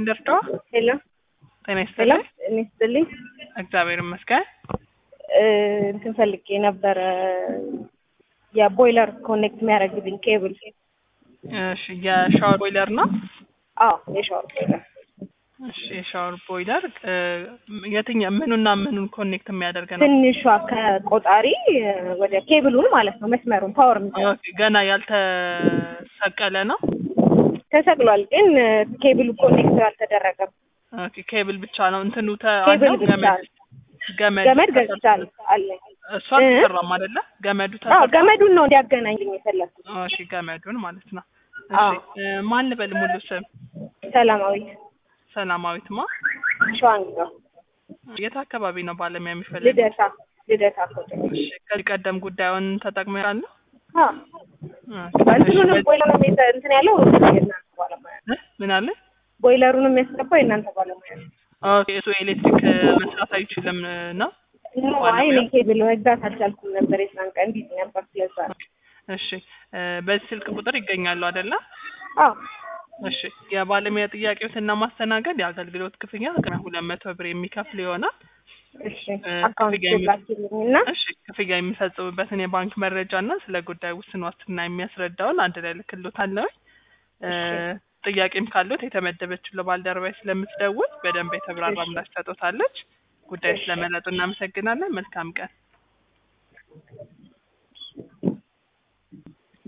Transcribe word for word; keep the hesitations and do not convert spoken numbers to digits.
እንደርቶ ሄሎ ጤና ሄሎ ይስጥልኝ። እኔ ስትልኝ እግዚአብሔር ይመስገን። እንትን ፈልጌ ነበረ የቦይለር ኮኔክት የሚያደርግልኝ ኬብል። እሺ የሻወር ቦይለር ነው? አዎ የሻወር ቦይለር። እሺ የሻወር ቦይለር የትኛው ምኑና ምኑን ኮኔክት የሚያደርግ ነው? ትንሿ ከቆጣሪ ወደ ኬብሉን ማለት ነው መስመሩን ፓወር ነው። ኦኬ ገና ያልተሰቀለ ነው? ተሰቅሏል ግን ኬብሉ ኮኔክት አልተደረገም። ኦኬ ኬብል ብቻ ነው እንትኑ ኬብል ተአለው ብቻ ገመድ ገመድ ገመድ ገዝቻለሁ አለ። እሷ አልተሰራም አይደለ? ገመዱ አዎ ተሰራ። ገመዱን ነው እንዲያገናኝልኝ የፈለኩት። እሺ ገመዱን ማለት ነው። እሺ ማን ልበል ሙሉ ስም? ሰላማዊት ሰላማዊት ማ ሸዋንጋ። የት አካባቢ ነው ባለሙያ የሚፈልግ? ልደታ ልደታ ኮቴ። እሺ ከዚህ ቀደም ጉዳዩን ተጠቅመው ያለው? አዎ እንትኑንም ቦይለሩንም እንትን ያለው የእናንተ ባለሙያ ነው። ምን አለ? ቦይለሩንም የሚያስገባው የእናንተ ባለሙያ ነው። ኦኬ እሱ ኤሌክትሪክ መስራት አይችልም ነው? ኖ አይ እኔ ኬብል መግዛት አልቻልኩም ነበር የዛን ቀን ቢዚ ነበር ስለዛ ነው። እሺ በዚህ ስልክ ቁጥር ይገኛሉ አይደለ? አዎ እሺ የባለሙያ ጥያቄዎችን ማስተናገድ የአገልግሎት ክፍያ ሁለት መቶ ብር የሚከፍል ይሆናል። እሺ አካውንት ላኪልኝና እሺ ክፍያ የሚፈጽሙበትን የባንክ መረጃና ስለ ጉዳዩ ውስን ዋስትና የሚያስረዳውን አንድ ላይ ልክልዎታለሁ። ጥያቄም ካሉት የተመደበችው ለባልደረባይ ስለምትደውል በደንብ የተብራራ ምላሽ ትሰጡታለች። ጉዳይ ስለመረጡ እናመሰግናለን። መልካም ቀን።